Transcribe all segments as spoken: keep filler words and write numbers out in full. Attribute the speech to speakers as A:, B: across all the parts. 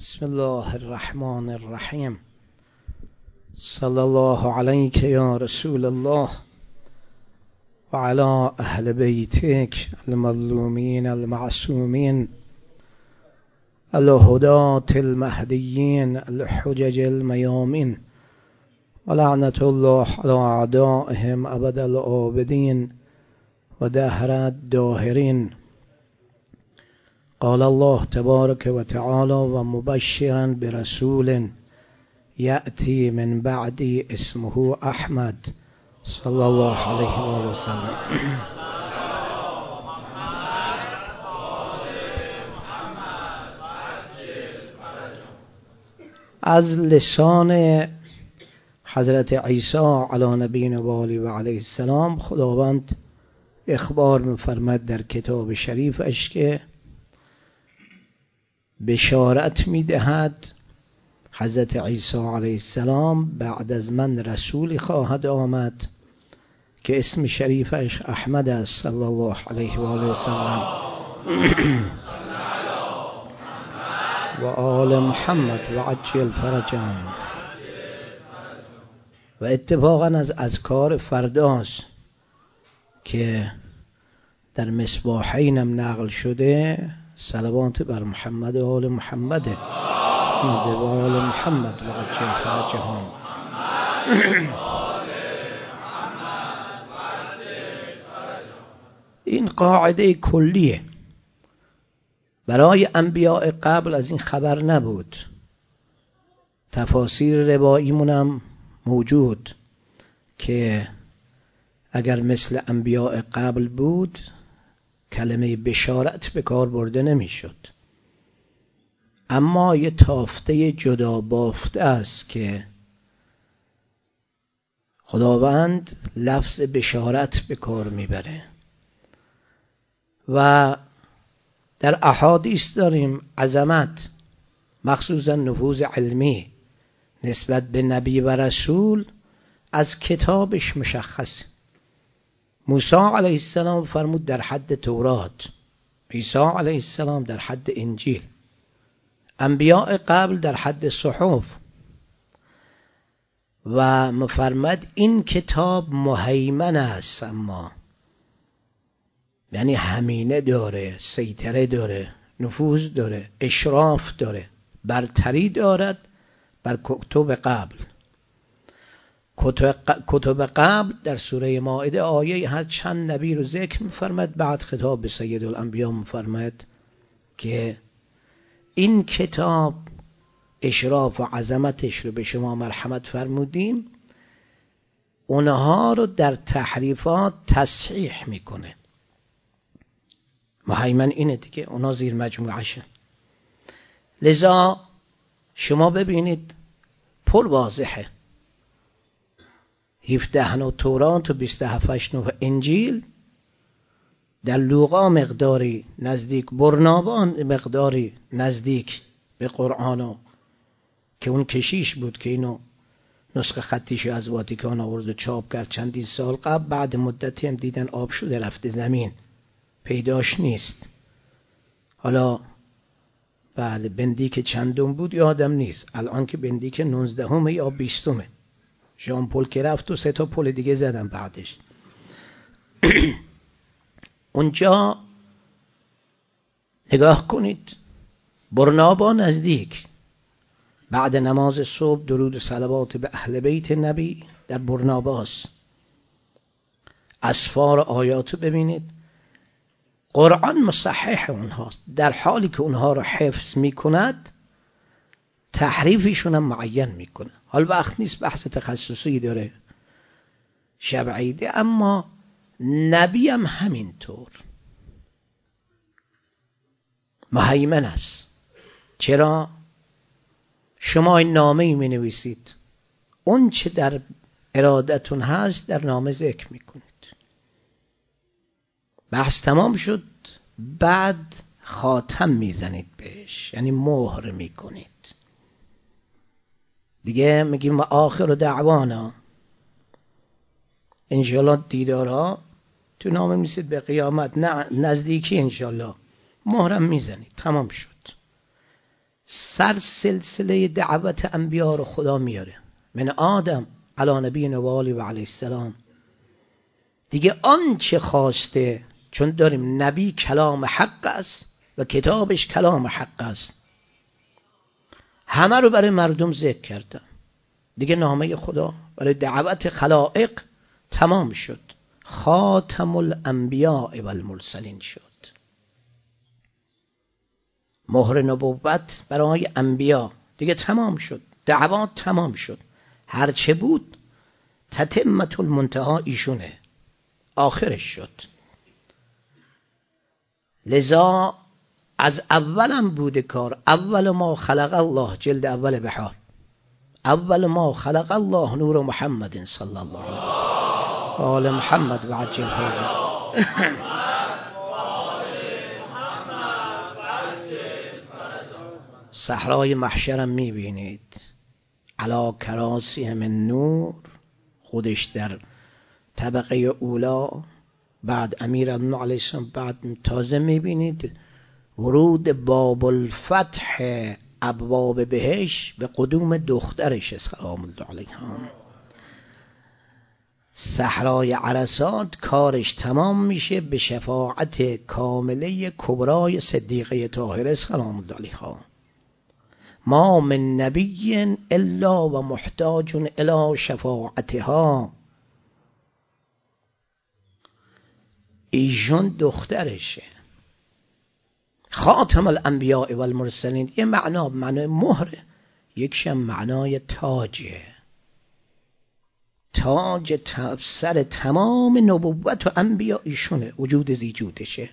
A: بسم الله الرحمن الرحیم. صلی الله علیک یا رسول الله و علی اهل بیتک المظلومین المعصومین الهداة المهدیین الحجج المیامین و لعنت الله علی اعدائهم ابد الآبدین و دهر الداهرین. قال الله تبارک و تعالی و مبشرا برسول یأتی من بعدی اسمه احمد صلی الله علیه و آله و سلم. از لسان حضرت عیسی علی نبینا و آله و علیه السلام خداوند اخبار می‌فرماید در کتاب شریفش که بشارت می‌دهد حضرت عیسی علیه السلام بعد از من رسولی خواهد آمد که اسم شریفش احمد است صلی الله علیه و آله و سلم و آل محمد و عجل فرجهم. و اتفاقا از اذکار فرداست که در مصباحینم نقل شده صلوات بر محمد و آل محمد و آل محمد و عجل فرجهم. این قاعده کلیه، برای انبیاء قبل از این خبر نبود. تفاسیر رواییمونم موجود که اگر مثل انبیاء قبل بود کلمه بشارت به کار برده نمیشد. اما یه تافته جدا بافته است که خداوند لفظ بشارت به کار میبره و در احادیث داریم عظمت مخصوصا نفوذ علمی نسبت به نبی و رسول از کتابش مشخص. موسی علیه السلام فرمود در حد تورات، عیسی علیه السلام در حد انجیل، انبیاء قبل در حد صحف. و مفرمد این کتاب مهیمن است، اما یعنی همینه داره، سیطره داره، نفوذ داره، اشراف داره، برتری دارد بر کتب قبل. کتب قبل در سوره مائده آیه هست چند نبی رو ذکر می‌فرماید، بعد خطاب به سید الانبیا می‌فرماید که این کتاب اشراف و عظمتش رو به شما مرحمت فرمودیم، اونها رو در تحریفات تصحیح میکنه. مهیمن اینه دیگه، اونها زیر مجموعشه. لذا شما ببینید پر واضحه، هفده نو تورات و بیست و هفت نو انجیل، در لوقا مقداری نزدیک، برنابان مقداری نزدیک به قرآن، که اون کشیش بود که اینو نسخه خطیش از واتیکان آورد و چاپ کرد چندین سال قبل. بعد مدتی هم دیدن آب شده رفته زمین، پیداش نیست. حالا بله بندیک چندم بود یادم نیست، الان که بندیک نوزدهمه یا بیستمه. ژان پل که رفت و سه تا پل دیگه زدن بعدش. اونجا نگاه کنید، برنابا نزدیک بعد نماز صبح درود و صلوات به اهل بیت نبی در برناباس. اسفار آیاتو ببینید، قرآن مصحح اونهاست، در حالی که اونها رو حفظ میکند تحریفشون هم معین میکنه. حال وقت نیست بحث تخصصی داره شب عیده، اما نبی هم همینطور مهیمن است. چرا؟ شما این نامه ای می نویسید، اون چه در ارادتون هست در نامه ذکر می کنید. بحث تمام شد، بعد خاتم می زنید بهش، یعنی مهر می کنید دیگه. میگیم و آخر دعوانا، انشالله دیدارها تو نامه میسید به قیامت، نه نزدیکی انشالله، مهرم میزنید، تمام شد. سر سلسله دعوت انبیا رو خدا میاره، من آدم علی نبی و آله و علیه السلام. دیگه آنچه خواسته، چون داریم نبی کلام حق است و کتابش کلام حق است، همه رو برای مردم ذکر کردم. دیگه نامه خدا برای دعوت خلائق تمام شد، خاتم الانبیاء و المرسلین شد. مهر نبوت برای انبیا دیگه تمام شد، دعوات تمام شد. هرچه بود تتمت المنتها ایشونه، آخرش شد. لذا از اولم بوده کار. اول ما خلق الله، جلد اول بحار، اول ما خلق الله نور محمد صلی الله علیه و آل محمد و عجل فرجه. صحرای محشرم میبینید، علا کراسی من نور، خودش در طبقه اولا، بعد امیر ابن علیه السلام، بعد تازه میبینید ورود باب الفتح، ابواب بهش به قدوم دخترش سلام الله علیها. صحرای عرصات کارش تمام میشه به شفاعت کامله کبرای صدیقه طاهره سلام الله علیها. ما من نبی الا و محتاج الی شفاعتها. ایشون دخترشه، خاتم الانبیاء و المرسلین. یه معنا معنای مهره، یکشم معنای تاجه. تاج سر تمام نبوت و انبیا ایشونه، وجود زیجودشه.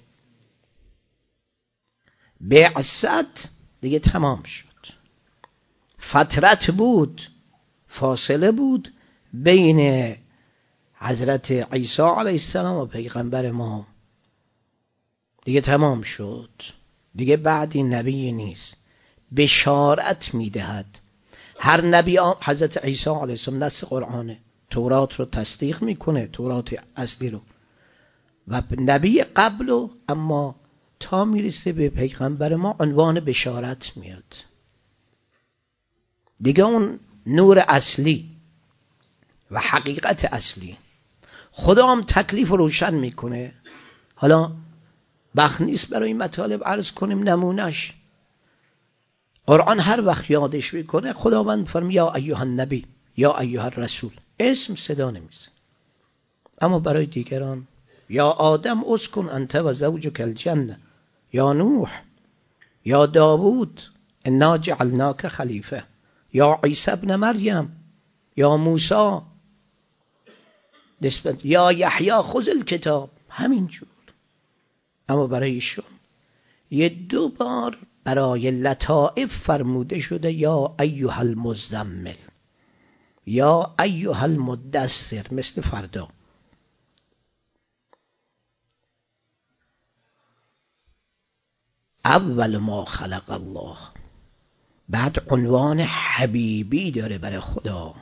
A: بعثت دیگه تمام شد. فترت بود، فاصله بود بین حضرت عیسی علیه السلام و پیغمبر ما، دیگه تمام شد. دیگه بعدی نبی نیست. بشارت میدهد. هر نبی، حضرت عیسی علیه السلام نص قرآنه، تورات رو تصدیق میکنه، تورات اصلی رو و نبی قبلو، اما تا میرسه به پیغمبر ما عنوان بشارت میاد. دیگه اون نور اصلی و حقیقت اصلی خدا هم تکلیف روشن میکنه. حالا وقت نیست برای این مطالب عرض کنیم نمونش. قرآن هر وقت یادش میکنه خداوند فرمی یا ایها النبی یا ایها الرسول، اسم صدا نمیزن. اما برای دیگران یا آدم اسکن انت و زوجک الجنه، یا نوح، یا داوود انا جعلناک خلیفه، یا عیسی ابن مریم، یا موسی، نسبت یا یحیی خذ الکتاب، همینجور. اما برای ایشون یه دو بار برای لطائف فرموده شده یا ایها المزمل، یا ایها المدثر، مثل فردا. اول ما خلق الله، بعد عنوان حبیبی داره برای خدا.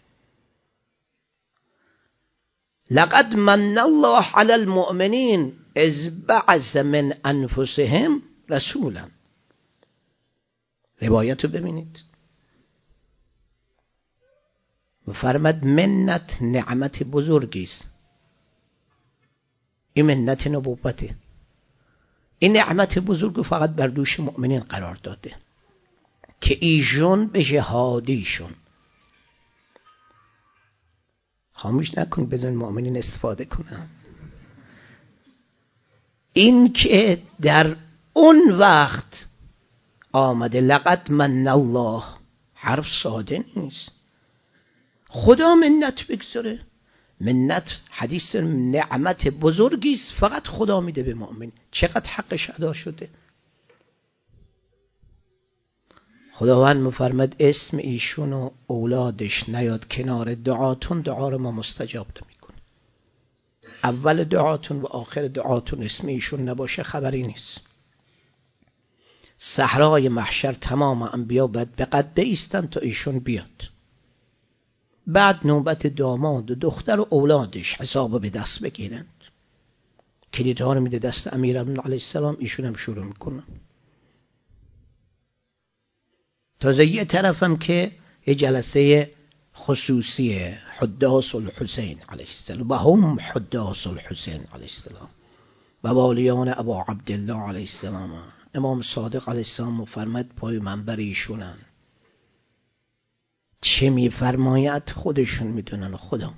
A: لقد من الله علی المؤمنین اذ بعث من انفسهم رسولا. روایت رو ببینید، فرمد منت نعمت بزرگی است. این منت نبوته. این نعمت بزرگ فقط بر دوش مؤمنین قرار داده که ایشون به جهادیشون. خاموش نکن، بزن مؤمنین استفاده کنن. این که در اون وقت آمده لقد من الله، حرف ساده نیست. خدا منت بگذاره. منت حدیث نعمت بزرگی است، فقط خدا میده به مؤمن. چقدر حقش ادا شده. خداوند مفرمد اسم ایشون و اولادش نیاد کنار دعاتون، دعا رو ما مستجاب میکنه. اول دعاتون و آخر دعاتون اسم ایشون نباشه خبری نیست. صحرای محشر تمام انبیا باید به قد بایستن تا ایشون بیاد. بعد نوبت داماد و دختر و اولادش حساب به دست بگیرند. کلیدها رو میده دست امیر ابن علیه السلام، ایشون هم شروع میکنن. تازه یه طرفم که یه جلسه خصوصیه حداث الحسین علیه السلام و هم حداث الحسین علیه السلام و والیان ابا عبدالله علیه السلام. امام صادق علیه السلام فرمود پای منبر ایشونن، چه میفرماید خودشون میدونن خدا.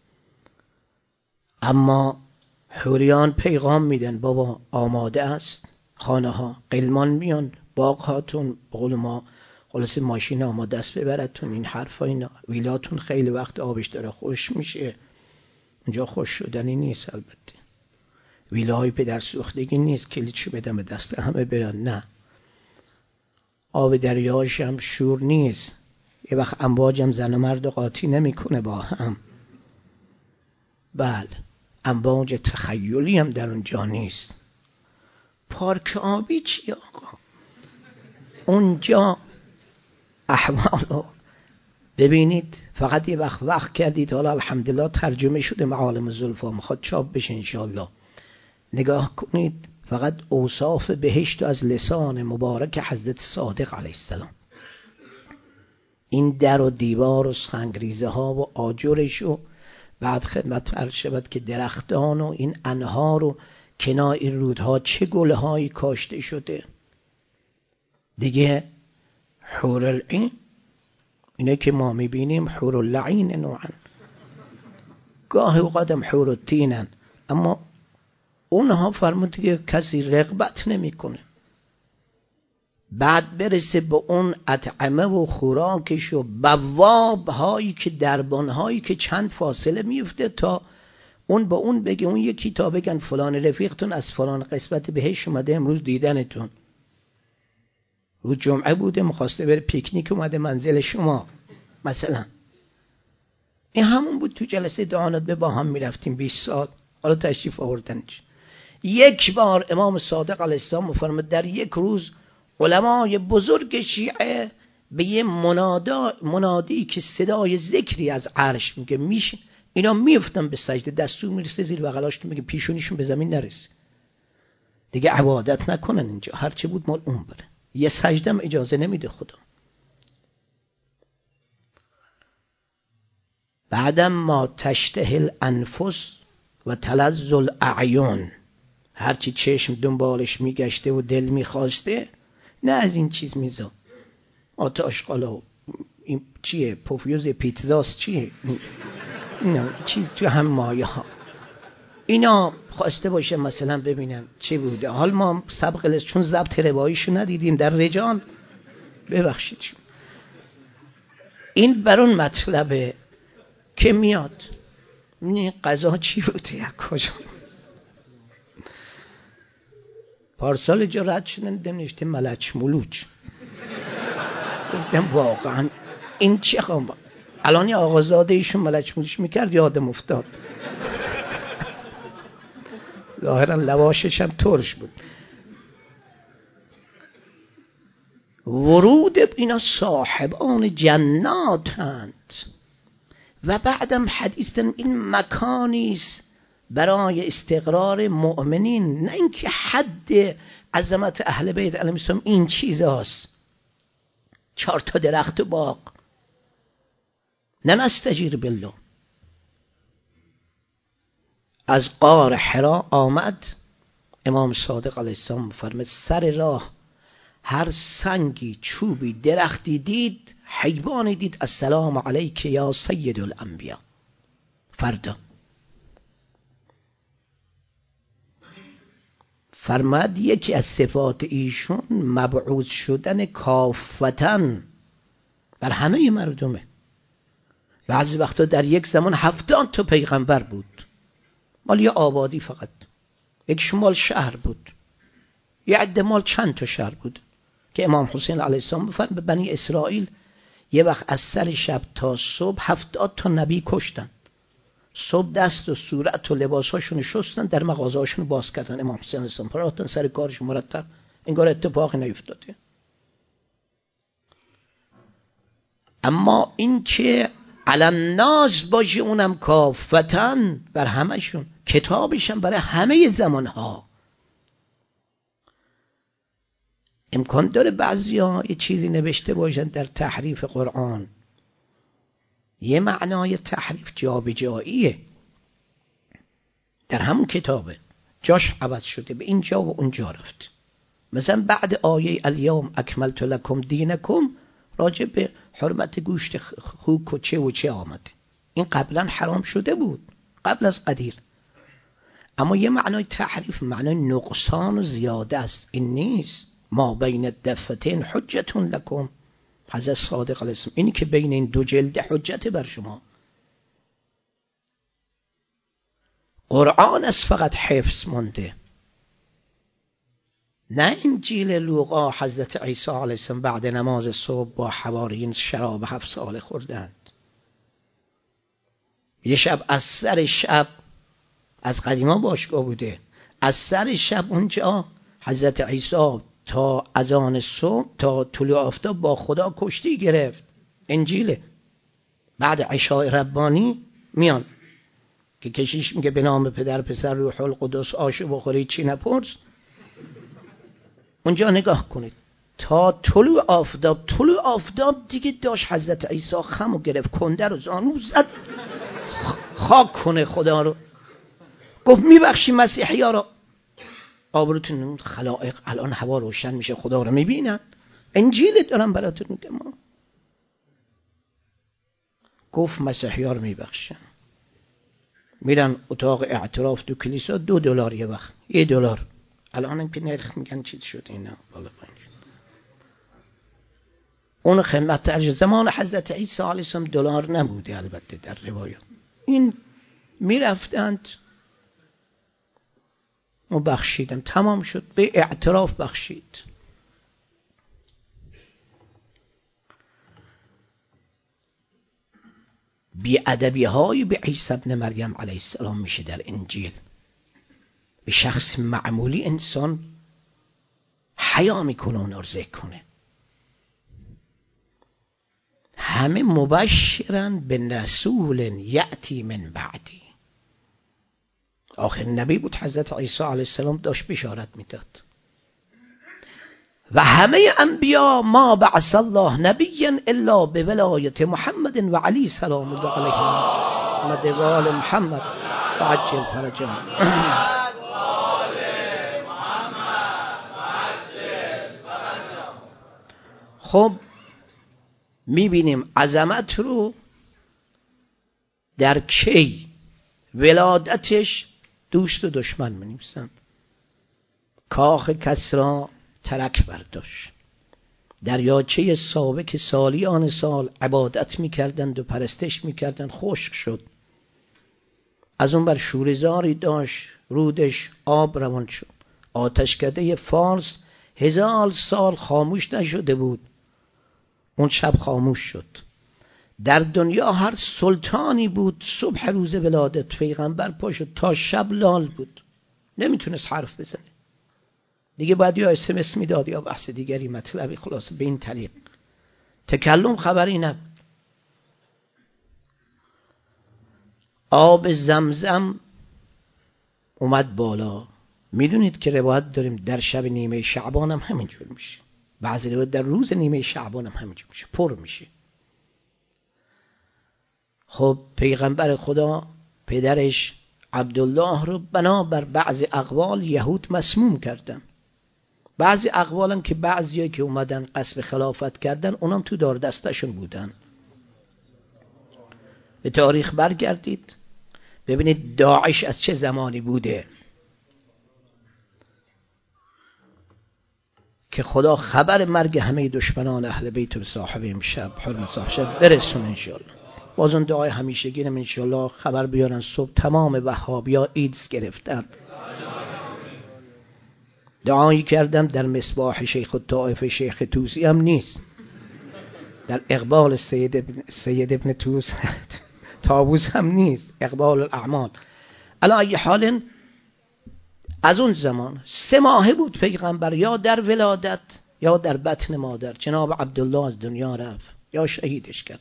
A: اما حوریان پیغام میدن بابا آماده است، خانه ها قلمان میان، باغ هاتون بقول ما خلاص ماشین آماده است ببرتون، این حرفا اینا، ویلاتون خیلی وقت آبش داره خوش میشه، اونجا خوش شدنی نیست. البته ویلاهای پدر سوختگی نیست کلیچو بدم به دست همه برن، نه. آب دریاش هم شور نیست، یه وقت امواجم زن و مرد قاطی نمیکنه با هم. بله امواج تخیلی هم در اونجا نیست. پارک آبی چی آقا؟ اونجا احوالو ببینید. فقط یه وقت وقت کردید، حالا الحمدلله ترجمه شده معالم زلفا، میخواد چاپ بشه انشالله. نگاه کنید فقط اوصاف بهشت از لسان مبارک حضرت صادق علیه السلام. این در و دیوار و سنگریزه ها و آجرش و بعد خدمت عرض شود که درختان و این انهار و کنار این رودها چه گلهایی کاشته شده دیگه. حور العین اینه که ما میبینیم حور اللعین نوعا، گاه اوقاتم حور التینن، اما اونها فرمود دیگه کسی رغبت نمیکنه. بعد برسه به اون اطعمه و خوراکش و بواب هایی که دربان هایی که چند فاصله میفته تا اون با اون بگه اون یکی تا بگن فلان رفیقتون از فلان قسمت بهش اومده امروز دیدنتون، روز جمعه بوده میخواسته بره پیکنیک اومده منزل شما مثلا. این همون بود تو جلسه دعانت به با هم میرفتیم بیست سال، حالا تشریف آوردنش. یک بار امام صادق علیه السلام فرمود در یک روز علمای بزرگ شیعه به یه منادا منادی که صدای ذکری از عرش میگه میشه، اینا میفتن به سجده، دستور میرسه زیر بغلاشون میگه پیشونیشون به زمین نرسه دیگه، عبادت نکنن اینجا، هرچی بود مال اون بره، یه سجدم اجازه نمیده خدا. بعدم ما تشتهل انفس و تلذ الاعیون، هرچی چشم دنبالش میگشته و دل میخواسته، نه از این چیز میزا آتش قالا این چیه پوفیوز پیتزاست چیه اینا چیز تو هم مایه ها اینا خواسته باشه مثلا ببینم چی بوده. حال ما سبق لست چون ضبط رواییشو ندیدیم در رجال ببخشید، این برون مطلبه که میاد این قضا چی بوده یا کجا. پارسال جا رد شدن دیدم نوشته ملچ ملوچ، گفتم واقعا این چه خواهم. الان یه آقازاده ایشون ملچ ملوچ میکرد یادم افتاد، ظاهرا لواشش هم ترش بود. ورود اینا صاحبان جناتند و بعدم حدیثن این مکانیست برای استقرار مؤمنین، نه اینکه حد عظمت اهل بیت علیهم السلام این چیزاست، چهار تا درخت باغ، نه نستجیر بالله. از غار حرا آمد امام صادق علیه السلام فرمود سر راه هر سنگی چوبی درختی دید حیوانی دید السلام علیک یا سید الانبیا. فردا فرمود یکی از صفات ایشون مبعوث شدن کافتن بر همه مردمه. بعضی وقتا در یک زمان هفتاد تا پیغمبر بود، مال یه آبادی فقط، یک شمال شهر بود، یه عده مال چند تا شهر بود که امام حسین علیه السلام بفرمود به بنی اسرائیل یه وقت از سر شب تا صبح هفتاد تا نبی کشتن. صبح دست و صورت و لباساشون شستن، در مغازهاشون باز کردن، امام حسین علیه السلام پراتن سر کارش مرتب، انگار اتفاقی نیفتاده. اما این که علن ناس باشه اونم کافتن بر همشون، کتابشم برای همه زمانها. امکان داره بعضیا یه چیزی نوشته باشن در تحریف قرآن، یه معنای تحریف جابجاییه، در همون کتابه جاش عوض شده، به اینجا و اونجا رفت. مثلا بعد آیه الیوم اکملت لکم دینکم راجع به حرمت گوشت خوک و چه و چه آمده. این قبلا حرام شده بود قبل از قدیر، اما یه معنای تحریف، معنای نقصان و زیاده است. این نیست ما بین الدفتین حجتون لکم، حضرت صادق علیه السلام، اینی که بین این دو جلد حجت بر شما. قرآن از فقط حفظ مونده، نه انجیل لوقا. حضرت عیسی علیه السلام بعد نماز صبح با حواریین شراب هفت ساله خوردند. یه شب از سر شب، از قدیما باشگاه بوده، از سر شب اونجا حضرت عیسی تا اذان صبح تا طلوع آفتاب با خدا کشتی گرفت. انجیله. بعد عشاء ربانی میان که کشیش میگه به نام پدر پسر روح القدس آشو بخوری چی نپرس. اونجا نگاه کنید تا طلوع آفتاب. طلوع آفتاب دیگه داشت حضرت عیسی خمو گرفت، کنده رو زانو زد خاک کنه خدا رو. گفت میبخشی مسیحی ها رو. آبروتون خلائق الان هوا روشن میشه خدا رو میبینن. انجیل دارم براتون میگم. گفت مسیحی ها رو میبخشن. میرن اتاق اعتراف دو کلیسا، دو دلار یه وقت، یه دلار. الان هم که نرخ میگن چیز شد اینا بالا پنج. اون خدمت ارج زمان حضرت عیسی علیه السلام دلار نبوده البته در روایات. این میرفتند و بخشیدن، تمام شد، به اعتراف بخشید. بی ادبی های به عیسی ابن مریم علیه السلام میشه در انجیل. به شخص معمولی انسان حیا میکنه اون رو ذکر کنه. همه مبشرن به رسول یأتی من بعدی. آخر نبی بود حضرت عیسی علیه السلام، داشت بشارت میداد. و همه انبیا ما بعث الله نبیا الا به ولایت محمد و علی سلام الله علیهم و دوال محمد و عجل فرجهم. خب میبینیم عظمت رو در کی؟ ولادتش دوست و دشمن منیمسن. کاخ کسرا ترک برداشت، دریاچه سابق سالیان سال عبادت میکردند و پرستش میکردند خشک شد. از اون بر شورزاری داشت، رودش آب روان شد. آتشکده فارس هزار سال خاموش نشده بود، اون شب خاموش شد. در دنیا هر سلطانی بود صبح روز ولادت پیغمبر پا شد تا شب لال بود، نمیتونست حرف بزنه دیگه. باید یا اس ام اس میداد یا بحث دیگری مطلبی. خلاص به این طریق تکلم خبری نبود. آب زمزم اومد بالا. میدونید که روایت داریم در شب نیمه شعبان هم همینجور میشه، بعضی روایت در روز نیمه شعبان هم همینجور میشه، پر میشه. خب پیغمبر خدا پدرش عبدالله رو بنابر بعضی اقوال یهود مسموم کردن. بعضی اقوال هم که بعضیایی که اومدن قصد خلافت کردن اونم تو دار دستشون بودن. به تاریخ برگردید ببینید داعش از چه زمانی بوده که خدا خبر مرگ همه دشمنان اهل بیت صاحب امشب حرمت صاحب شب برسون انشاءالله. باز اون دعای همیشگیرم انشاءالله خبر بیارن صبح تمام وهابیا ایدز گرفتن. دعایی کردم در مصباح شیخ الطائف شیخ توسی هم نیست، در اقبال سید ابن, سید ابن توس تابوس هم نیست، اقبال الاعمال. علی ای حال از اون زمان سه ماهه بود پیغمبر یا در ولادت یا در بطن مادر. جناب عبدالله از دنیا رفت یا شهیدش کرد.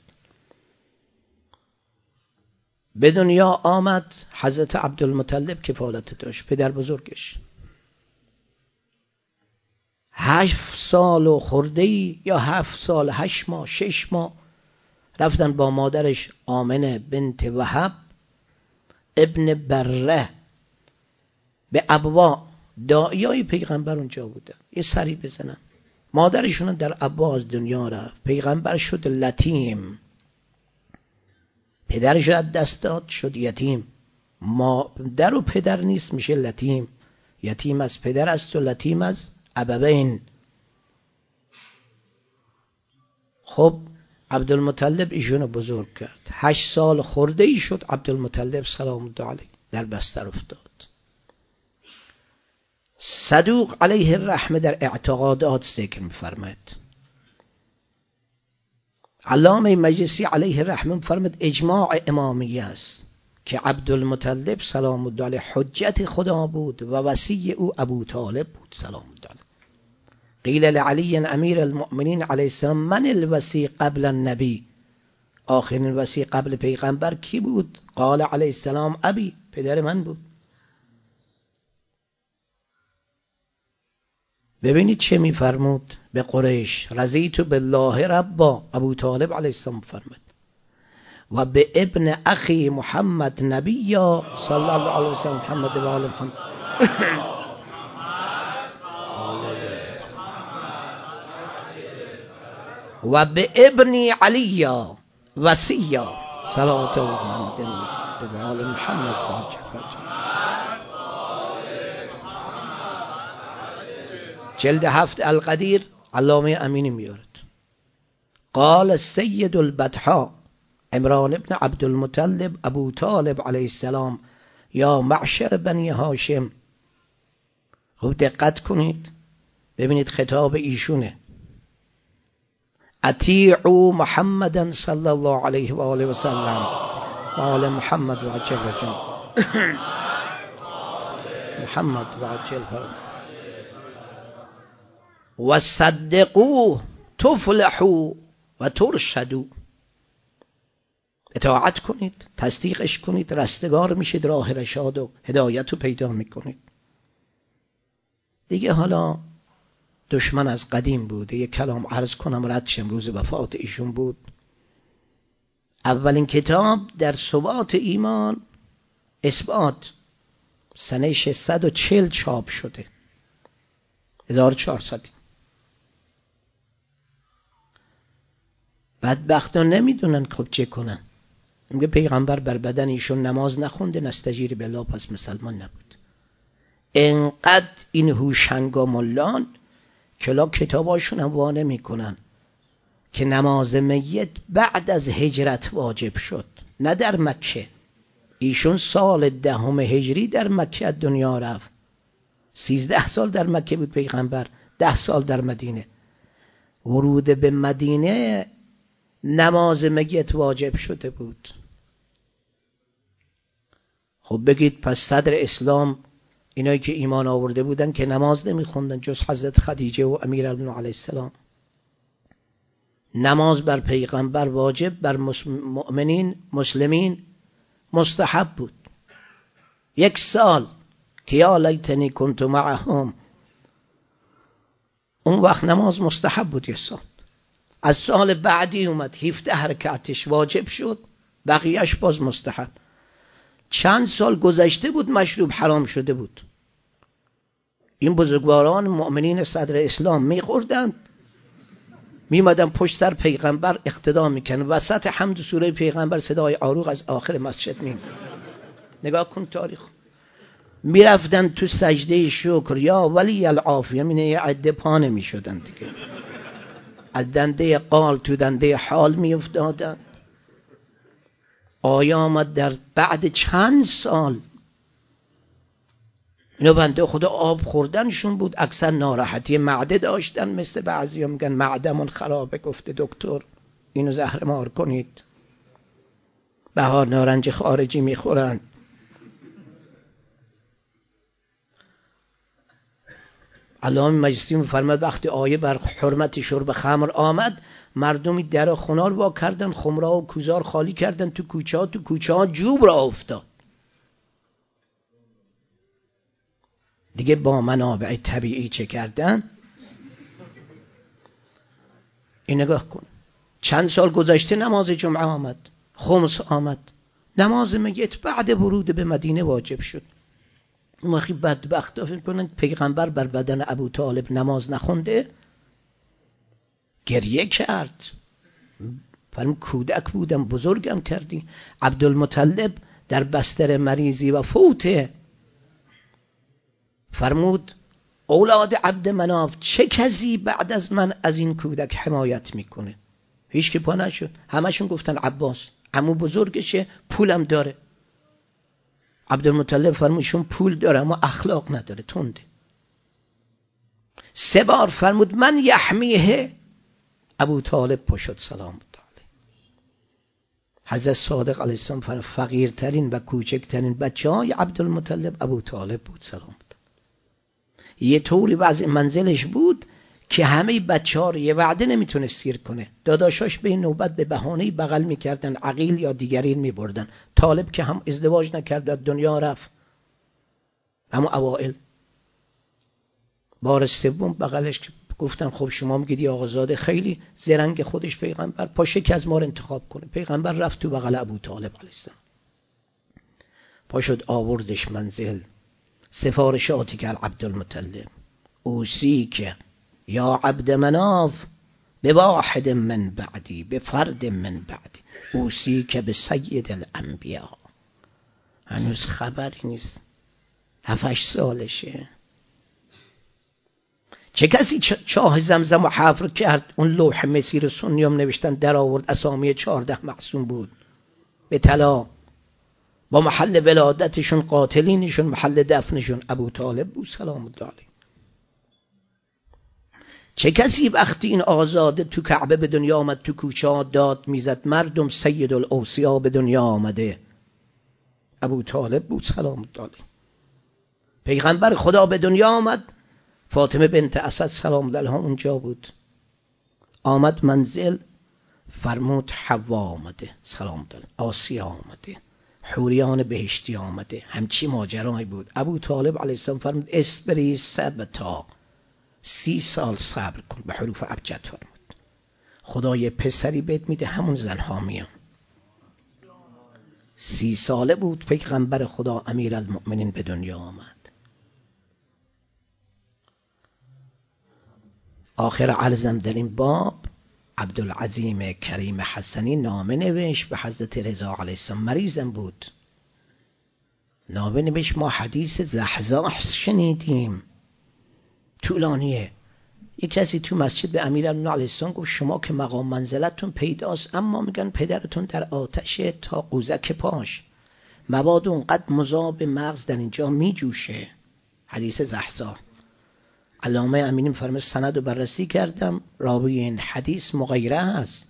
A: به دنیا آمد حضرت عبدالمطلب کفالت داشت، پدر بزرگش. هفت سال و خورده‌ای یا هفت سال هشت ماه شش ماه رفتن با مادرش آمنه بنت وهب ابن بره به ابوا داعیای پیغمبر اونجا بودن، یه سری بزنن. مادرشون در ابوا از دنیا رفت، پیغمبر شد لتیم، پدرش از دست داد شد یتیم. مادر و پدر نیست میشه لتیم، یتیم از پدر است و لتیم از ابوین. خب عبدالمطلب ایشونو بزرگ کرد، هشت سال خورده ای شد عبدالمطلب سلام الله علیه در بستر افتاد. صدوق علیه الرحمه در اعتقادات ذکر می‌فرماید، علامه مجلسی علیه الرحمه می‌فرماید اجماع امامیه است که عبدالمطلب سلام الله علیه حجت خدا بود و وصی او ابو طالب بود سلام الله علیه. قیل لعلی امیر المؤمنین علیه السلام من الوصی قبل النبی، آخرین وصی قبل پیغمبر کی بود؟ قال علیه السلام ابی، پدر من بود. ببینید چه میفرمود به قریش، رضیت بالله ربا، ابو طالب علیه السلام فرمود و به ابن اخی محمد نبیا صلی الله علیه و سلم محمد و آل محمد و به ابن علی وصیا صلوات الله و آل محمد و جلد هفت القدیر علامه امینی میارد. قال سید البطحاء عمران ابن عبدالمطلب ابو طالب علیه السلام یا معشر بنی هاشم. خوب دقت کنید ببینید خطاب ایشونه، اطیعوا محمدا صلی الله علیه و آله و سلم و آل محمد و عجل جان محمد و عجل فرمان و صدقوا تفلحوا و ترشدوا. اطاعت کنید، تصدیقش کنید، رستگار میشید، راه رشاد و هدایت رو پیدا میکنید. دیگه حالا دشمن از قدیم بوده. یک کلام عرض کنم رد شم، روز وفات ایشون بود. اولین کتاب در ثبات ایمان اثبات سنه ششصد و چهل چاپ شده، هزار و چهارصد. بدبختان نمیدونن خب چه کنن. میگه پیغمبر بر بدن ایشون نماز نخونده، نستجیر بالله، پس مسلمان نبود. انقدر این هوشنگا ملان کلا کتاباشون هم وانه میکنن که نماز میت بعد از هجرت واجب شد، نه در مکه. ایشون سال دهم هجری در مکه دنیا رفت، سیزده سال در مکه بود پیغمبر، ده سال در مدینه. ورود به مدینه نماز میت واجب شده بود. خب بگید پس صدر اسلام اینایی که ایمان آورده بودن که نماز نمیخوندن جز حضرت خدیجه و امیرالمومنین علیه السلام. نماز بر پیغمبر واجب، بر مؤمنین مسلمین مستحب بود. یک سال که یا لیتنی کنت معهم، اون وقت نماز مستحب بود یک سال. از سال بعدی اومد هفده رکعتش واجب شد، بقیهش باز مستحب. چند سال گذشته بود مشروب حرام شده بود. این بزرگواران مؤمنین صدر اسلام میخوردن، میمدن پشت سر پیغمبر اقتدا میکنن، وسط حمد سوره پیغمبر صدای عروق از آخر مسجد میاد. نگاه کن تاریخ. میرفتن تو سجده شکر یا ولی العافیه، مینه یه عده پا نمیشدن دیگه، از دنده قال تو دنده حال میافتادن. آیا آمد در بعد چند سال اینو بنده خدا آب خوردنشون بود، اکثر ناراحتی معده داشتن، مثل بعضی ها میگن معدمون خرابه، گفته دکتر اینو زهر مار کنید، بهار نارنج خارجی میخورن. علامه مجلسی میفرماد وقتی آیه بر حرمت شرب خمر آمد، مردمی در خونار وا کردن، خمرها و کوزار خالی کردن تو کوچه ها، تو کوچه ها جوب را افتاد. دیگه با منابع طبیعی چه کردن؟ این نگاه کن، چند سال گذشته نماز جمعه آمد، خمس آمد، نماز میت بعد ورود به مدینه واجب شد. مخی بدبخت ها فکر کنن پیغمبر بر بدن ابو طالب نماز نخونده، گریه کرد. فرم کودک بودم بزرگم کردی. عبدالمطلب در بستر مریضی و فوته فرمود اولاد عبد مناف چه کسی بعد از من از این کودک حمایت میکنه؟ هیچ که پا نشد. همشون گفتن عباس، عمو بزرگشه، پولم داره. عبدالمطلب فرمودشون پول داره اما اخلاق نداره، تنده. سه بار فرمود من یحمیه، ابو طالب پشت سلام الله علیه. حضرت صادق علیه السلام فرمود فقیرترین و کوچکترین بچه های عبدالمطلب ابو طالب بود سلام الله. یه طوری وضع منزلش بود که همه بچه ها رو یه وعده نمیتونه سیر کنه. داداشاش به این نوبت به بهانه‌ای بغل میکردن، عقیل یا دیگرین میبردن. طالب که هم ازدواج نکرد و دنیا رفت، اما اوائل بار سوم بغلش گفتن خب شما میگید یا آقازاده خیلی زرنگ خودش پیغمبر، پاشه که از ما رو انتخاب کنه. پیغمبر رفت تو بغل ابو طالب علیه السلام، پاشد آوردش منزل. سفارشاتی که عبدالمطلب اوسی که یا عبد مناف به واحد من بعدی، به فرد من بعدی، اوسی که به سید الانبیا. هنوز خبری نیست، هفتش سالشه. چه کسی چاه زمزم و حفر کرد؟ اون لوح مسیر سنیام نوشتن در آورد، اسامی چهارده معصوم بود به طلا، با محل ولادتشون، قاتلینشون، محل دفنشون ابو طالب بود سلام الله علیه. چه کسی وقتی این آزاده تو کعبه به دنیا آمد تو کوچه ها داد میزد مردم سید الاوصیا به دنیا آمده؟ ابو طالب بود سلام الله علیه. پیغمبر خدا به دنیا آمد، فاطمه بنت اسد سلام الله علیها اونجا بود. آمد منزل، فرمود حوا آمده سلام الله، آسیا آمده، حوریان بهشتی آمده. همچی ماجرایی بود. ابو طالب علیه السلام فرمود اسبری سبتا، سی سال صبر کن. به حروف ابجد فرمود خدا یه پسری بهت میده همون زنها میان. سی ساله بود پیغمبر خدا امیرالمؤمنین به دنیا آمد. آخر عرضم در این باب عبدالعظیم کریم حسنی نامه نوشت به حضرت رضا علیه السلام. مریضم بود، نامه نوشت ما حدیث زحزاح شنیدیم، طولانیه. یک کسی تو مسجد به امیرالمؤمنین علیه السلام گفت شما که مقام منزلتون پیداست، اما میگن پدرتون در آتشه تا قوزک پاش، مواد اونقدر مذاب مغز در اینجا میجوشه. حدیث زحزاح. علامه امینی فرمود سند رو بررسی کردم، راوی این حدیث مغیره است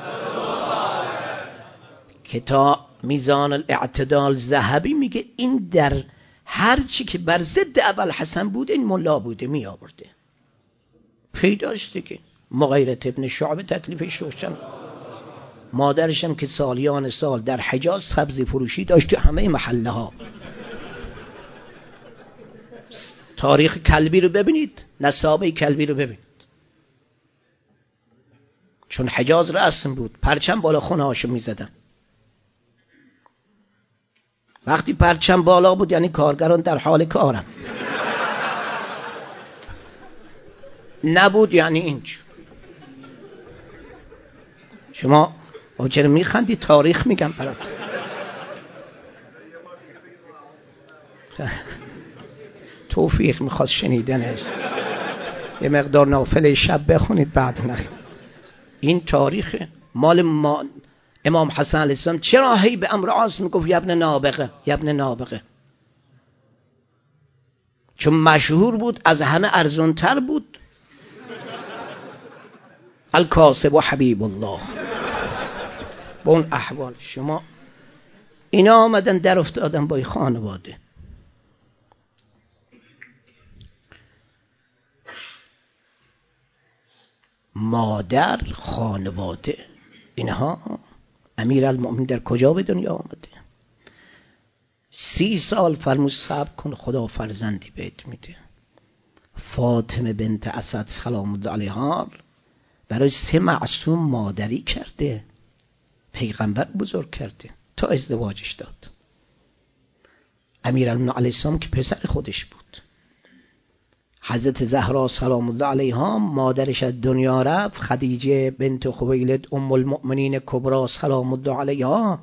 A: که تا میزان الاعتدال ذهبی میگه این در هر چی که بر ضد ابوالحسن بود این ملا بوده می آورده. پیداشته که مغیرة ابن شعبه تکلیفش روشن. مادرشم که سالیان سال در حجاز سبزی فروشی داشته، همه محله ها. تاریخ کلبی رو ببینید، نسابه کلبی رو ببینید، چون حجاز رسم بود پرچم بالا خونه هاشو می زدن. وقتی پرچم بالا بود یعنی کارگران در حال کارن، نبود یعنی اینج. شما چرا میخندی؟ تاریخ میگم برات. توفیق میخواست شنیدنش. یه مقدار نافله شب بخونید بعد نخید. این تاریخ مال ما. امام حسن علیه السلام چرا هی به امر عاص میگفت یبن نابغه یبن نابغه؟ چون مشهور بود، از همه ارزانتر بود. الکاسب و حبیب الله. با اون احوال شما اینا آمدن در افتادن با خانواده. مادر، خانواده، اینها. امیرالمؤمنین در کجا به دنیا آمده؟ سی سال فرمود صبر کن خدا فرزندی بهت میده. فاطمه بنت اسد سلام الله علیها برای سه معصوم مادری کرده، پیغمبر بزرگ کرده تا ازدواجش داد. امیرالمومنین علیه السلام که پسر خودش بود. حضرت زهرا سلام الله علیها مادرش از دنیا رفت. خدیجه بنت خویلد ام المؤمنین کبری سلام الله علیها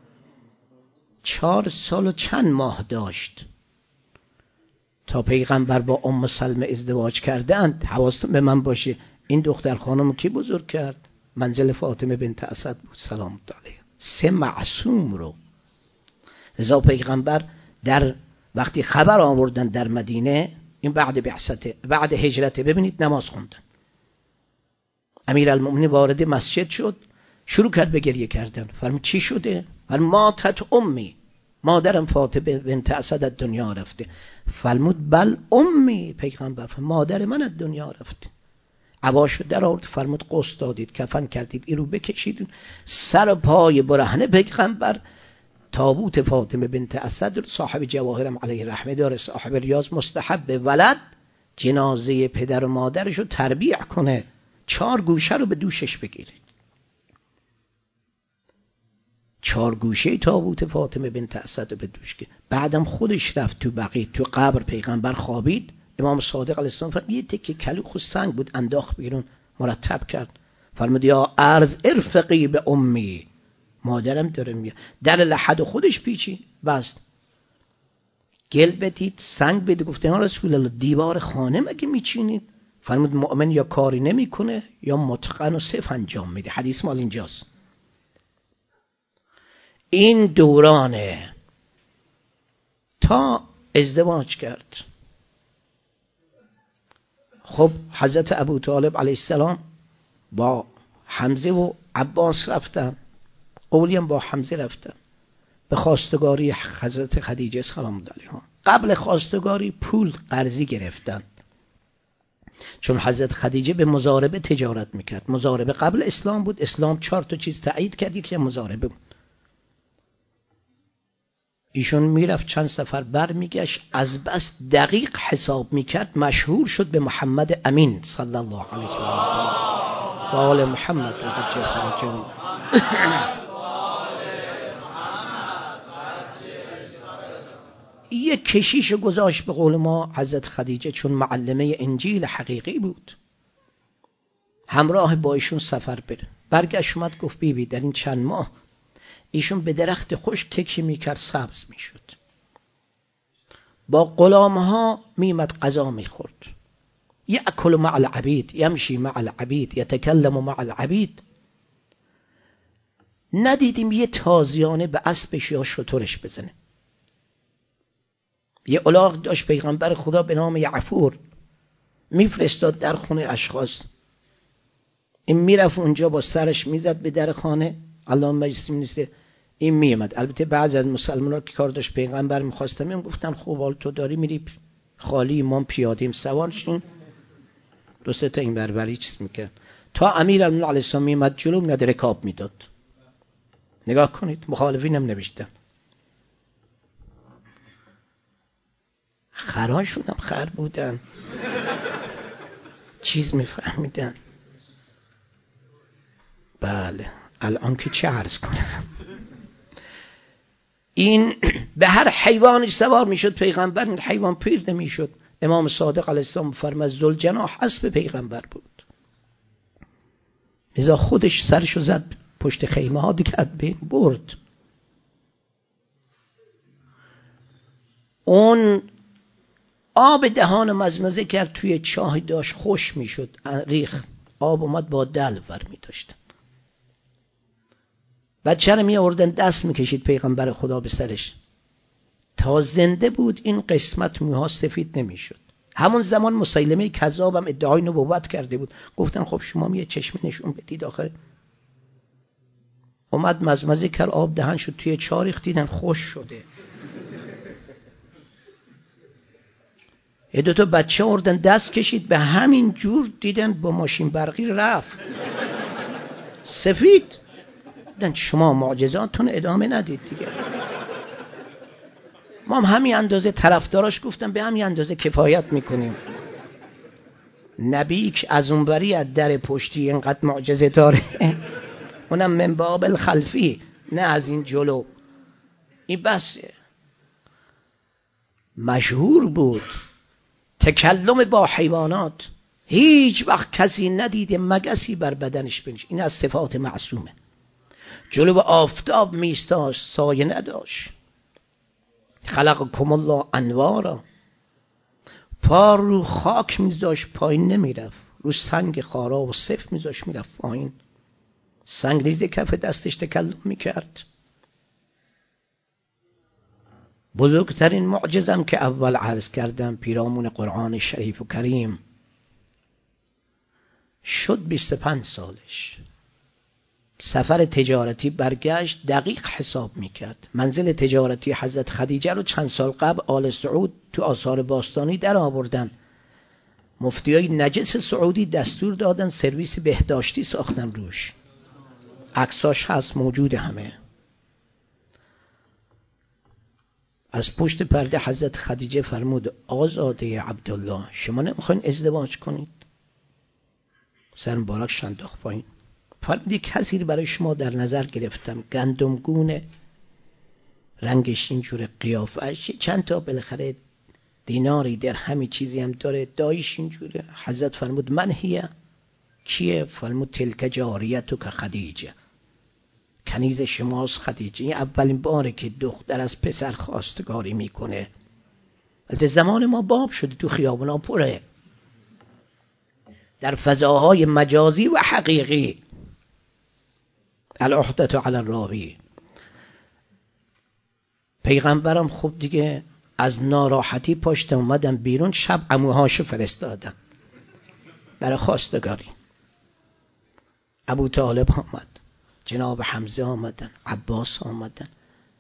A: چهار سال و چند ماه داشت تا پیغمبر با ام سلمه ازدواج کردند. حواستون به من باشه این دختر خانم کی بزرگ کرد؟ منزل فاطمه بنت اسد بود سلام الله علیها. سه معصوم رو لذا پیغمبر در وقتی خبر آوردن در مدینه، این بعد بعثت بعد هجرت، ببینید نماز خوندن. امیرالمومنین وارد مسجد شد، شروع کرد به گریه کردن. فرمود چی شده؟ فرمود ماتت امی، مادرم فاطمه بنت اسد از دنیا رفته. فرمود بل امی، پیغمبر فرمود مادر من از دنیا رفته. عباشو در آورد، فرمود قص دادید، کفن کردید، این رو بکشید. سر پای برهنه پیغمبر تابوت فاطمه بنت اسد، صاحب جواهرم علیه رحمه داره، صاحب ریاض، مستحب ولد جنازه پدر و مادرشو تربیع کنه، چهار گوشه رو به دوشش بگیره. چهار گوشه تابوت فاطمه بنت اسد رو به دوش گیره. بعدم خودش رفت تو بقیع، تو قبر پیغمبر خوابید. امام صادق علیه السلام فرمود یه تکه کلوخ و سنگ بود انداخت بیرون، مرتب کرد. فرمود یا ارز ارفقی به امی، مادرم داره میاد. در لحد خودش پیچی بست. گل بدید، سنگ بده. گفته یا رسول الله دیوار خانه مگه میچینید؟ فرمود مؤمن یا کاری نمیکنه یا متقن و صف انجام میده. حدیث مال اینجاست. این دورانه تا ازدواج کرد. خب حضرت ابو طالب علیه السلام با حمزه و عباس رفتن، قولی هم با حمزه رفتن به خواستگاری حضرت خدیجه سلام الله علیها. قبل خواستگاری پول قرضی گرفتن، چون حضرت خدیجه به مضاربه تجارت میکرد. مضاربه قبل اسلام بود، اسلام چهار تا چیز تایید کرد، یکی مضاربه بود. ایشون میرفت چند سفر بر میگشت، از بس دقیق حساب میکرد مشهور شد به محمد امین صلی الله علیه و آله و آل محمد و بچه فرجان. یک کشیش گذاشت به قول ما حضرت خدیجه، چون معلمه انجیل حقیقی بود، همراه با ایشون سفر بره. برگشت اومد گفت بیبی در این چند ماه ایشون به درخت خشک تکیه میکرد، سبز میشد، با غلامها میمد غذا میخورد. یأکل مع العبید، یمشی مع العبید، یتکلم مع العبید. ندیدیم یه تازیانه به اسبش یا شترش بزنه. یه الاغ داشت پیغمبر خدا به نام یعفور، میفرستاد در خونه اشخاص. این میرفت اونجا با سرش میزد به در خانه، اللهم اجسم نیسته، این میامد. البته بعضی از مسلمان‌ها که کار داشت پیغمبر میخواستم این گفتن خب حال تو داری میری خالی، ما پیادیم سوار شیم، دو سه تا این بربری چیز میکرد. تا امیرالمومنین علیه السلام میامد جلو، میاد رکاب میداد. نگاه کنید مخالفینم نوشتن. خراشون هم خر بودن، چیز میفهمیدن. بله الان که چه عرض کنم. این به هر حیوانی سوار میشد پیغمبر، این حیوان پیر نمیشد. امام صادق علیه السلام فرمود ذوالجناح اسب پیغمبر بود، لذا خودش سرشو زد پشت خیمه ها دیگه از بین برد. اون آب دهان مزمزه کرد، توی چاهی داشت خوش میشد، ریخ آب اومد با دلو ور می داشتن. بچه رو می آوردن دست می کشید پیغمبر خدا به سرش. تا زنده بود این قسمت موها سفید نمی شد. همون زمان مسیلمه کذاب هم ادعای نبوت کرده بود. گفتن خب شما یه چشم نشون بدید آخر. اومد مزمزه کرد، آب دهن شد، توی چاه ریخت، دیدن خوش شده. یه دو تا بچه آوردن دست کشید به همین جور، دیدن با ماشین برقی رفت سفید. دیدن شما معجزاتتون ادامه ندید دیگه. ما هم همین اندازه طرفداراش گفتم به همین اندازه کفایت میکنیم. نبی که از اونوری از در پشتی اینقدر معجزه داره اونم من باب الخلفی، نه از این جلو. این بسه. مشهور بود تکلم با حیوانات، هیچ وقت کسی ندیده مگسی بر بدنش بنش. این از صفات معصومه. جلو آفتاب میستاش، سایه نداشت. خلقکم الله انوارا. پا رو خاک میذاشت پایین نمیرفت، رو سنگ خارا و صف میذاشت میرفت پایین. سنگ ریز کف دستش تکلم میکرد. بزرگترین معجزم که اول عرض کردم پیرامون قرآن شریف و کریم، شد بیست و پنج سالش. سفر تجارتی برگشت، دقیق حساب میکرد. منزل تجارتی حضرت خدیجه رو چند سال قبل آل سعود تو آثار باستانی در آوردن. مفتیای نجس سعودی دستور دادن سرویس بهداشتی ساختن روش. عکساش هست، موجود همه. از پشت پرده حضرت خدیجه فرمود آزاده عبدالله، شما نمیخواین ازدواج کنید؟ سر مبارک شنداخت پایین. فرمود یک کسی برای شما در نظر گرفتم، گندمگونه، رنگش اینجوره، قیافش چند تا بالاخره دیناری درهمی چیزی هم داره، دایش اینجوره. حضرت فرمود من هیه؟ کیه؟ فرمود تلک جاریتو که خدیجه، کنیز شماست خدیجه. این اولین باره که دختر از پسر خواستگاری میکنه. البته زمان ما باب شده، تو خیابونا پره، در فضاهای مجازی و حقیقی. العهدة علی الراوی. پیغمبرم خب دیگه از ناراحتی پشت اومدن بیرون، شب عموهاشو فرستادن برای خواستگاری. ابو طالب آمد، جناب حمزه آمدن، عباس آمدن،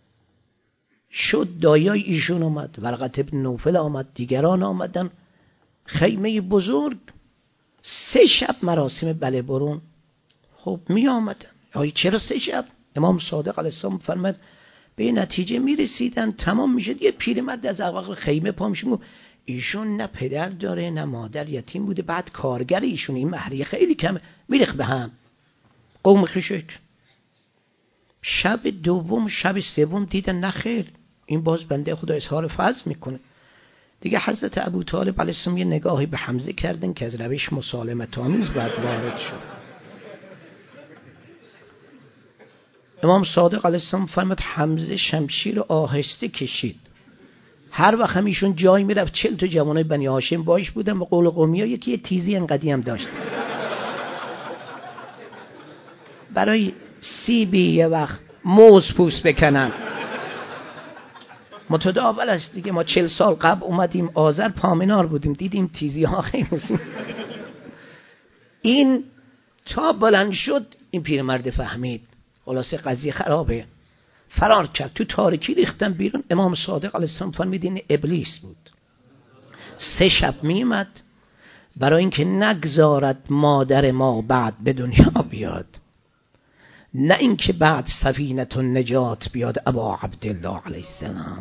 A: شد دایای ایشون آمد، ورقت ابن نوفل آمد، دیگران آمدن. خیمه بزرگ، سه شب مراسم بله برون. خب می آمدن. آیا چرا سه شب؟ امام صادق علیه السلام فرمود به نتیجه می رسیدن تمام می شد. یه پیرمرد از اول خیمه پا میشه، ایشون نه پدر داره نه مادر، یتیم بوده، بعد کارگر ایشون، این مهریه خیلی کمه، میریخ به هم. قوم خشک. شب دوم شب سوم دیدن نه خیر، این باز بنده خدا اظهار فضل میکنه. دیگه حضرت ابو طالب علیه السلام یه نگاهی به حمزه کردن که از روش مسالمت آمیز بعد وارد شد. امام صادق علیه السلام فرمود حمزه شمشیر آهسته کشید. هر وقت هم ایشون جای میرفت چل تا جوانای بنی هاشم باش بودن، به قول قومی ها یکی یه تیزی انقدی هم داشت. برای سیبی یه وقت موز پوست بکنن. متداول است دیگه. ما چل سال قبل اومدیم آذر پامنار بودیم، دیدیم تیزی ها خیلی. این تا بلند شد این پیرمرد فهمید خلاصه قضیه خرابه، فرار کرد، تو تاریکی ریختن بیرون. امام صادق علیه السلام فرمود این ابلیس بود. سه شب میمد برای اینکه نگذارد مادر ما بعد به دنیا بیاد، نه اینکه بعد سفینه النجات بیاد ابا عبدالله علیه السلام.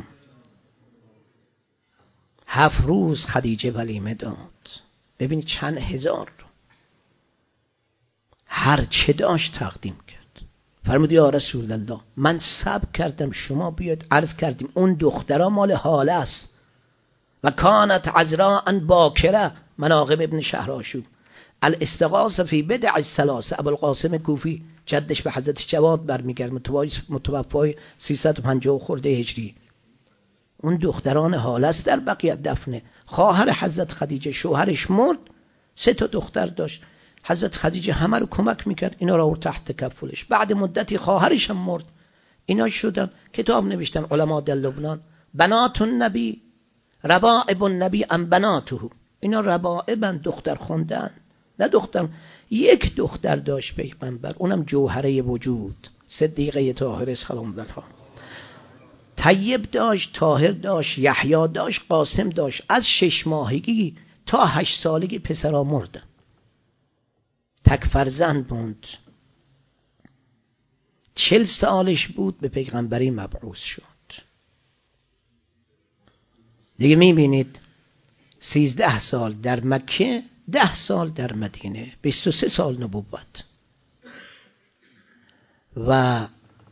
A: هفت روز خدیجه ولیمه داد. ببینید چند هزار رو هر چه داشت تقدیم کرد. فرمود یا رسول الله من صبر کردم شما بیاد. عرض کردیم اون دخترها مال حاله است. و کانت عذراء باکره، مناقب ابن شهرآشوب. الاستغاثه فی بدع الثلاثه، ابوالقاسم کوفی جدش به حضرت جواد برمیگرد، متوفای سیصد و پنجاه خورده هجری. اون دختران حاله است در بقیت دفنه. خواهر حضرت خدیجه شوهرش مرد، سه تا دختر داشت. حضرت خدیجه همه رو کمک میکرد، اینا رو آورد تحت تکفلش. بعد مدتی خواهرش هم مرد. اینا شدن کتاب نوشتن علما در لبنان، بنات النبی ربائب النبی ام بناته. اینا ربائبن، دختر خوندن، نه دختر. یک دختر داشت پیغمبر، اونم جوهره وجود، صدیقه طاهره سلام علیها. طیب داشت، طاهر داشت، یحیی داشت، قاسم داشت. از شش ماهگی تا هشت سالگی پسرا مردن. تک فرزند بود. چل سالش بود به پیغمبری مبعوث شد. دیگه میبینید سیزده سال در مکه ده سال در مدینه، بیست و سه سال نبوت و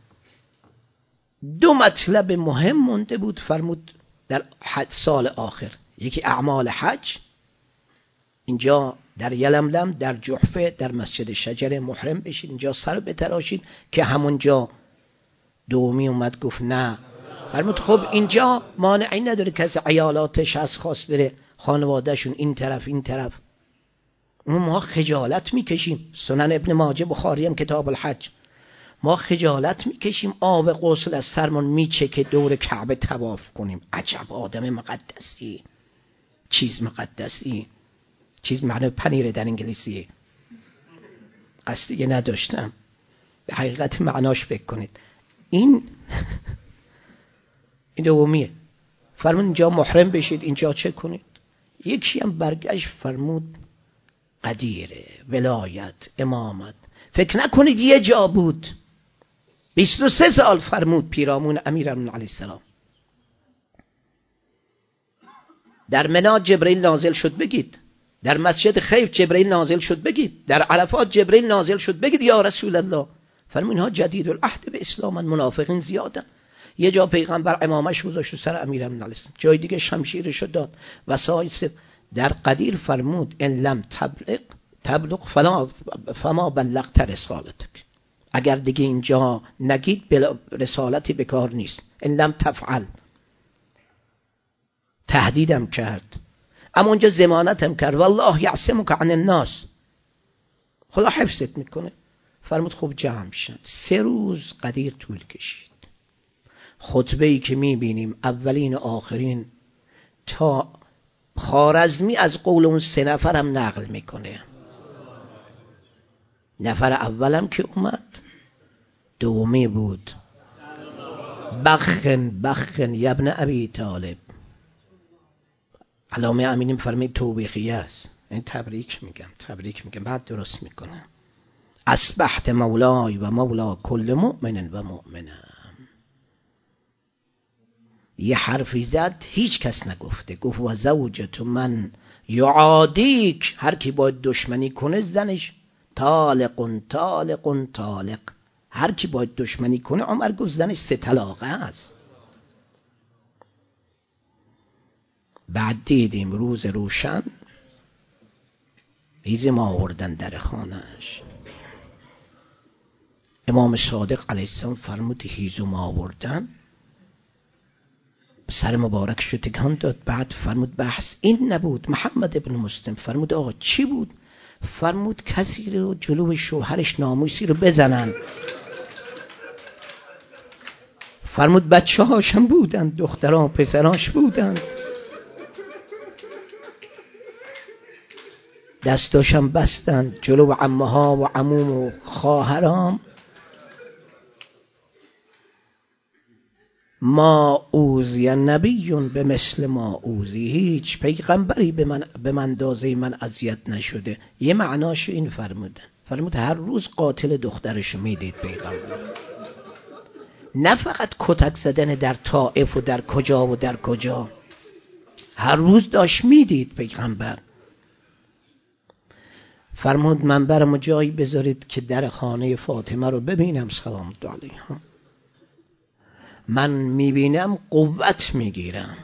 A: دو مطلب مهم مونده بود. فرمود در سال آخر یکی اعمال حج، اینجا در یلملم، در جحفه، در مسجد شجره محرم بشید، اینجا سر بتراشید، که همونجا دومی اومد گفت نه. فرمود خب اینجا مانعی نداره کسی عیالاتش از خواست بره خانوادهشون این طرف این طرف. ما خجالت میکشیم، سنن ابن ماجه بخاری هم کتاب الحج، ما خجالت میکشیم آب غسل از سرمون میچه که دور کعبه طواف کنیم. عجب آدم مقدسی، چیز مقدسی، چیز معنی پنیر در انگلیسیه، قصدی نداشتم، به حقیقت معناش فکر کنید. این این دومیه. فرمود اینجا محرم بشید، اینجا چه کنید. یکی هم برگشت فرمود قدیره، ولایت، امامت. فکر نکنید یه جا بود، بیست و سه سال فرمود پیرامون امیرالمومنین علیه السلام. در منا جبرئیل نازل شد بگید، در مسجد خیف جبرئیل نازل شد بگید، در عرفات جبرئیل نازل شد بگید یا رسول الله. فرمود اینها جدید العهد به اسلام، منافقین زیادن. یه جا پیغمبر امامش گذاشت سر امیرالمومنین علیه السلام، جای دیگه شمشیرش داد وسایل. در قدیر فرمود ان لم تبلغ تبلغ فلا فما بلغت رسالتک، اگر دیگه اینجا نگید رسالتی به کار نیست. ان لم تفعل، تهدیدم کرد، اما اونجا ضمانتم کرد والله یعصمک عن الناس، خدا حفظت میکنه. فرمود خب جمع شد. سه روز قدیر طول کشید. خطبه‌ای که میبینیم اولین و آخرین تا خوارزمی از قول اون سه نفرم نقل میکنه. نفر اولم که اومد دومی بود بخن بخن یبن ابی طالب. علامه امینی فرمید توبیخیه است، این تبریک میگم تبریک میگم بعد درست میکنم. اصبحت مولای و مولا کل مؤمن و مؤمنه. یه حرفی زد هیچ کس نگفته، گفت و زوجت من یعادیک، هر کی باید دشمنی کنه زنش طالق طالق طالق، هر کی باید دشمنی کنه عمر گفت زنش سه طلاقه است. بعد دیدیم روز روشن هیزم آوردن در خانهش. امام صادق علیه السلام فرمود هیزم آوردن، سر مبارک شو تکان داد. بعد فرمود بحث این نبود. محمد ابن مسلم فرمود آقا چی بود؟ فرمود کسی رو جلو شوهرش ناموسی رو بزنن. فرمود بچه هاشم بودن، دختران پسراش بودن، دستاشم بستن جلو عمه ها و عموم و خواهرام. ما اوذی نبی به مثل ما اوذی، هیچ پیغمبری به من به من اندازه من اذیت نشده. یه معناش این فرمودن. فرمود هر روز قاتل دخترش میدید پیغمبر، نه فقط کتک زدن در طائف و در کجا و در کجا، هر روز داشت میدید پیغمبر. فرمود من برام جایی بذارید که در خانه فاطمه رو ببینم سلام علیها. من میبینم قوت میگیرم.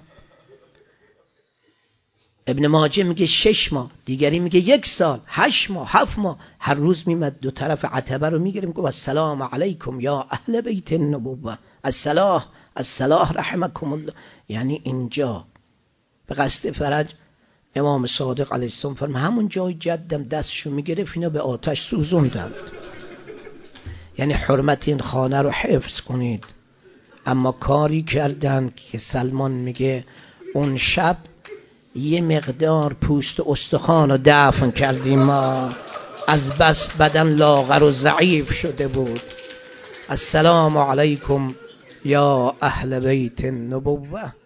A: ابن ماجه میگه شش ماه، دیگری میگه یک سال، هشت ماه، هفت ماه. هر روز میمد دو طرف عتبه رو میگیریم گفت السلام علیکم یا اهل بیت النبوه، الصلاح الصلاح رحمکم الله. یعنی اینجا به قصد فرج امام صادق علیه السلام فرمود همون جای جدم دستشو میگرفت اینا به آتش سوزوندند. یعنی حرمت این خانه رو حفظ کنید. اما کاری کردن که سلمان میگه اون شب یه مقدار پوست و استخوان رو دفن کردیم ما، از بس بدن لاغر و ضعیف شده بود. السلام علیکم یا اهل بیت النبوه.